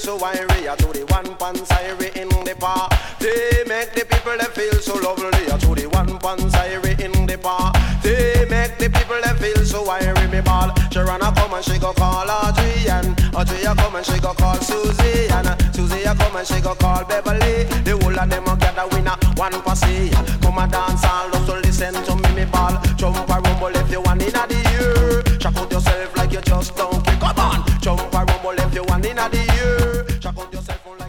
so wiry. To the one pants irie in the park. They make the people that feel so lovely. To the one pants irie in the park. They make the people that feel so wiry. Me ball. Sharana come and she go call Adrian. Adrian come and she go call Susie. And Susie come and she go call Beverly. The whole of them gather winner one posse. Come and dance all just to listen to me ball. Jump a rumble if you want in the year. Shock out yourself like you just don't care. Come on, jump a rumble if you want in the year. Shock out yourself like